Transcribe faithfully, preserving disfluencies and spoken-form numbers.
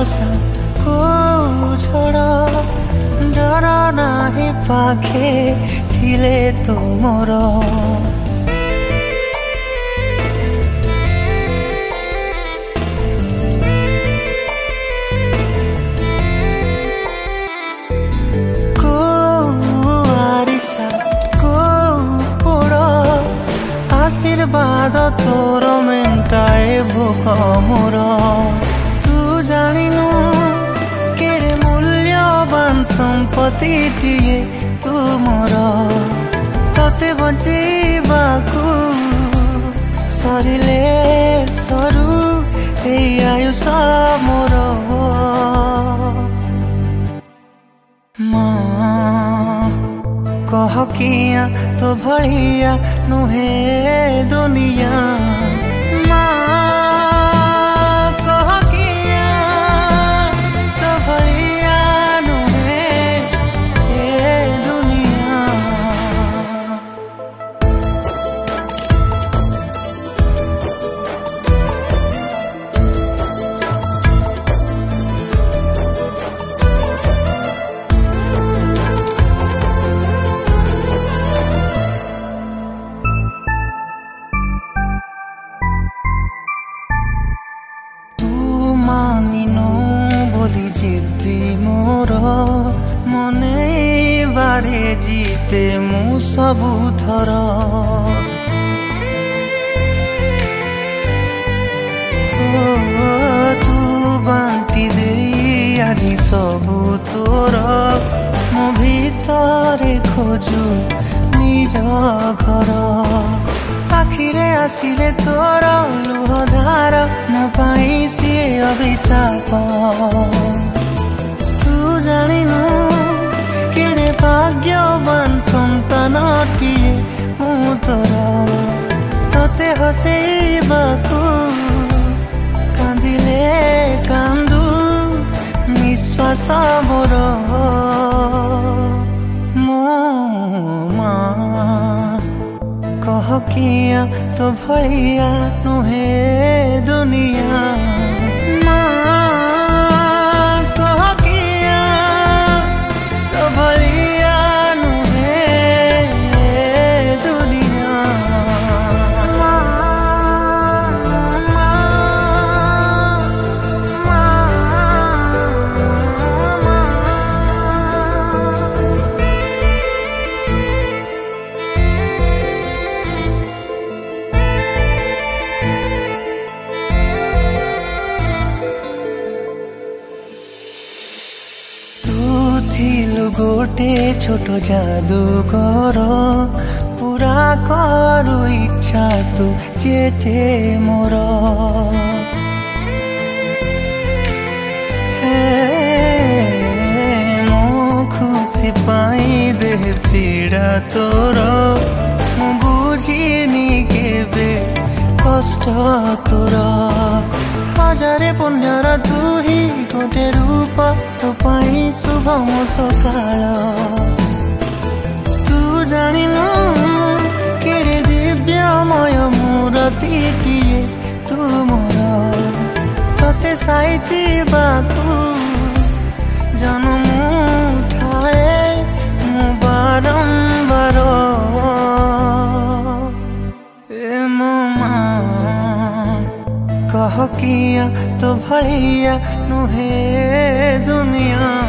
भरोसा को छोड़ डर नाही पाखे थिले तो मोर आशीर्वाद तोर मेन्टाए भोक मोर तू जानिनु केड़े मूल्यवान संपत्ति टीए तू मोर तते बंचेबाकू सरिले सरू ए आयुष मोर कह किया तो भलिया नुहे दुनिया कह किया तो भलिया नुहे ए दुनिया जिद्दी मोर मने बारे जीते मु सबु थर तू बांटी दे आज सबु तोर मो भीतरे खोजु निज घर आखिरे आसिले तोर लुह धार मो पाई सिए अभिशाप तू जानिनु केड़े भाग्यवान संतानटीए मु तोर तते हसेइबाकू कांदिले कांदू निश्वास मोर मो मां कह किया तो भलिया नुहे दुनिया कह किया तो भलिया नुहे दुनिया थिलु गोटे छोट जादूगर पूरा करू इच्छा तू जेते मोर मो खुशी पाई दे पीड़ा तोर मु बुझिनी केबे कष्ट तोर हजारे पुण्यर तू ही गोटे रूप तो पाई शुभ मो सकाळ तू जानिनु केड़े दिव्यमय मूर्तिटीए तू मोर तते साइती बाकू जन्म ठाए मु बारंबार ए मो कह किया तो भलिया नुहे दुनिया।